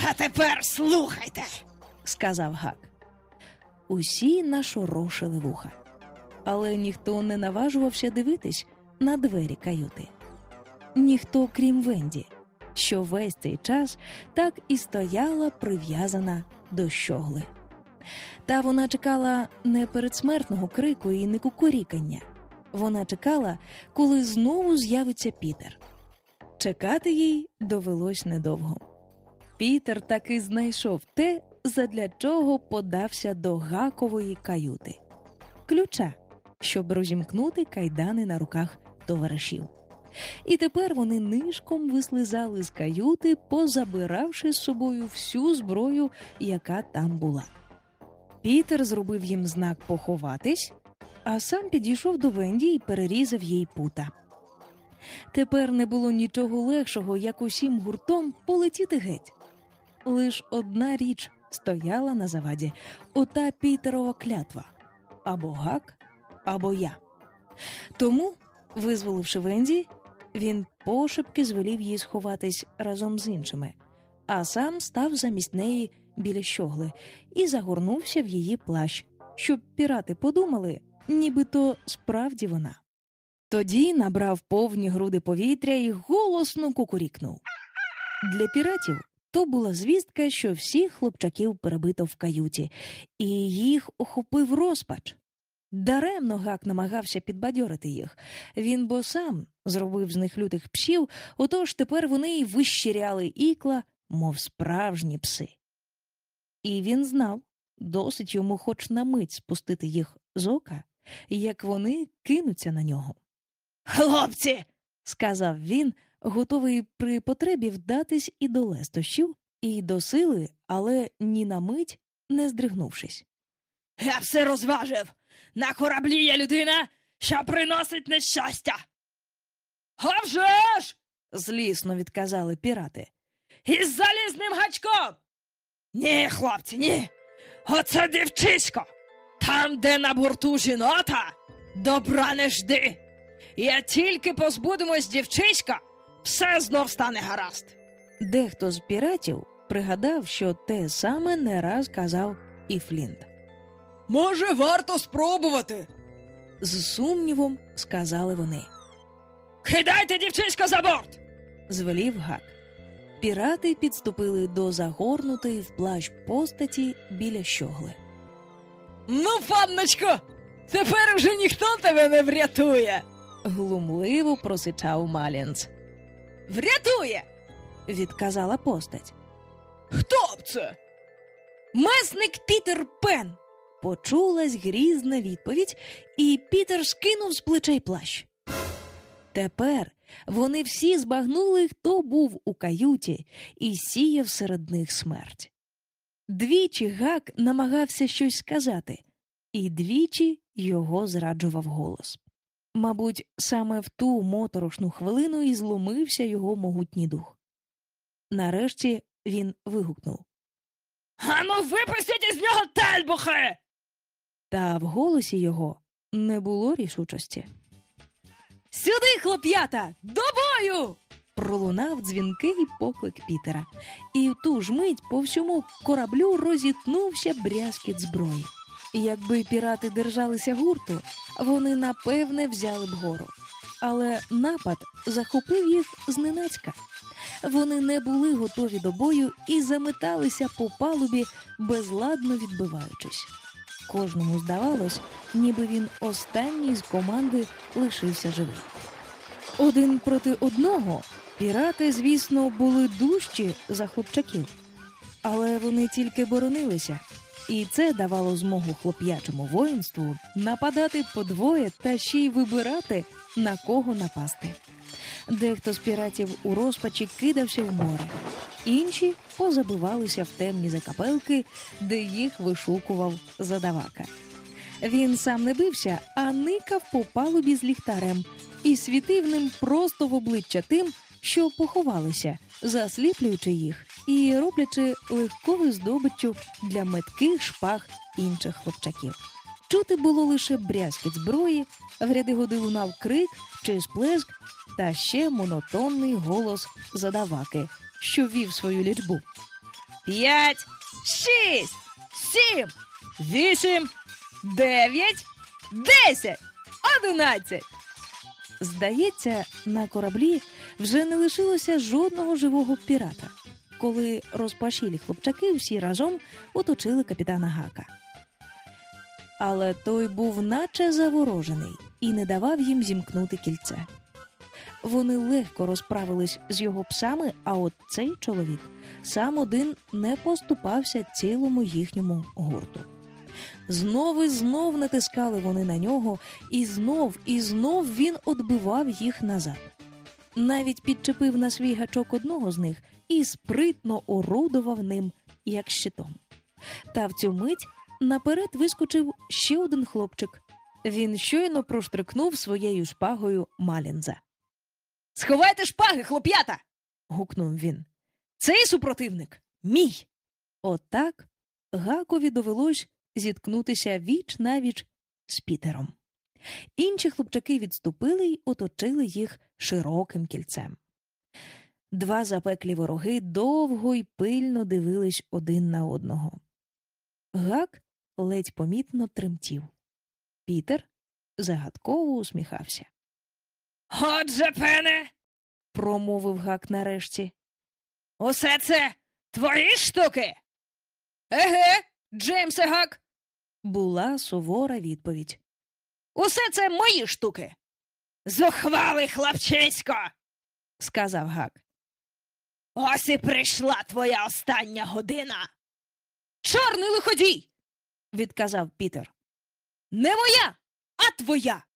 А тепер слухайте, сказав Гак. Усі нашорошили вуха, але ніхто не наважувався дивитись на двері каюти. Ніхто, крім Венді, що весь цей час так і стояла прив'язана до щогли. Та вона чекала не передсмертного крику і не кукурікання. Вона чекала, коли знову з'явиться Пітер. Чекати їй довелось недовго. Пітер таки знайшов те, задля чого подався до Гакової каюти – ключа, щоб розімкнути кайдани на руках товаришів. І тепер вони нишком вислизали з каюти, позабиравши з собою всю зброю, яка там була. Пітер зробив їм знак поховатись, а сам підійшов до Венді і перерізав їй пута. Тепер не було нічого легшого, як усім гуртом полетіти геть. Лиш одна річ стояла на заваді – ота Пітерова клятва – або Гак, або я. Тому, визволивши Венді, він пошепки звелів їй сховатись разом з іншими, а сам став замість неї біля щогли і загорнувся в її плащ, щоб пірати подумали, нібито справді вона. Тоді набрав повні груди повітря і голосно кукурікнув. Для піратів то була звістка, що всіх хлопчаків перебито в каюті, і їх охопив розпач. Даремно Гак намагався підбадьорити їх. Він бо сам зробив з них лютих псів, отож тепер вони й вищиряли ікла, мов справжні пси. І він знав, досить йому хоч на мить спустити їх з ока, як вони кинуться на нього. «Хлопці!» – сказав він, готовий при потребі вдатись і до лестощів, і до сили, але ні на мить не здригнувшись. «Я все розважив! На кораблі є людина, що приносить нещастя!» «А вже ж!» – злісно відказали пірати. «Із залізним гачком!» «Ні, хлопці, ні! Оце дівчисько! Там, де на борту жінота, добра не жди! Як тільки позбудемось дівчиська, все знов стане гаразд!» Дехто з піратів пригадав, що те саме не раз казав і Флінт. «Може, варто спробувати?» З сумнівом сказали вони. «Кидайте дівчиська за борт!» звелів Гак. Пірати підступили до загорнутої в плащ постаті біля щогли. «Ну, панночко, тепер вже ніхто тебе не врятує!» глумливо просичав Малінц. «Врятує!» відказала постать. «Хто б це?» «Месник Пітер Пен!» почулась грізна відповідь, і Пітер скинув з плечей плащ. Тепер вони всі збагнули, хто був у каюті, і сіяв серед них смерть. Двічі Гак намагався щось сказати, і двічі його зраджував голос. Мабуть, саме в ту моторошну хвилину і зломився його могутній дух. Нарешті він вигукнув. «Ану, випустіть із нього тельбухи!» Та в голосі його не було рішучості. «Сюди, хлоп'ята! До бою!» пролунав дзвінкий поклик Пітера, і в ту ж мить по всьому кораблю розітнувся брязкіт зброї. Якби пірати держалися гурту, вони напевне взяли б гору. Але напад захопив їх зненацька. Вони не були готові до бою і заметалися по палубі, безладно відбиваючись. Кожному здавалось, ніби він останній з команди лишився живий. Один проти одного пірати, звісно, були дужчі за хлопчаків. Але вони тільки боронилися, і це давало змогу хлоп'ячому воїнству нападати подвоє та ще й вибирати, на кого напасти. Дехто з піратів у розпачі кидався в море, інші позабивалися в темні закапелки, де їх вишукував задавака. Він сам не бився, а никав по палубі з ліхтарем і світив ним просто в обличчя тим, що поховалися, засліплюючи їх і роблячи легкою здобиччю для метких шпаг інших хлопчаків. Чути було лише брязкіт зброї, в ряди годи лунав крик чи сплеск, та ще монотонний голос задаваки, що вів свою лічбу. 5, 6, 7, 8, 9, 10, 11. Здається, на кораблі вже не лишилося жодного живого пірата, коли розпашілі хлопчаки всі разом оточили капітана Гака. Але той був наче заворожений і не давав їм зімкнути кільце. Вони легко розправились з його псами, а от цей чоловік сам один не поступався цілому їхньому гурту. Знов і знов натискали вони на нього, і знов він одбивав їх назад. Навіть підчепив на свій гачок одного з них і спритно орудував ним, як щитом. Та в цю мить наперед вискочив ще один хлопчик. Він щойно проштрикнув своєю шпагою Малінза. Сховайте шпаги, хлоп'ята! Гукнув він. Цей супротивник мій. Отак Гакові довелось зіткнутися віч-навіч з Пітером. Інші хлопчаки відступили й оточили їх широким кільцем. Два запеклі вороги довго й пильно дивились один на одного. Гак ледь помітно тремтів. Пітер загадково усміхався. Отже, пене, Промовив Гак нарешті. усе це твої штуки? Еге, Джеймсе Гак, Була сувора відповідь. усе це мої штуки. Зухвалий хлопчисько, Сказав Гак. ось і прийшла твоя остання година. Чорний лиходій, Відказав Пітер. не моя, а твоя.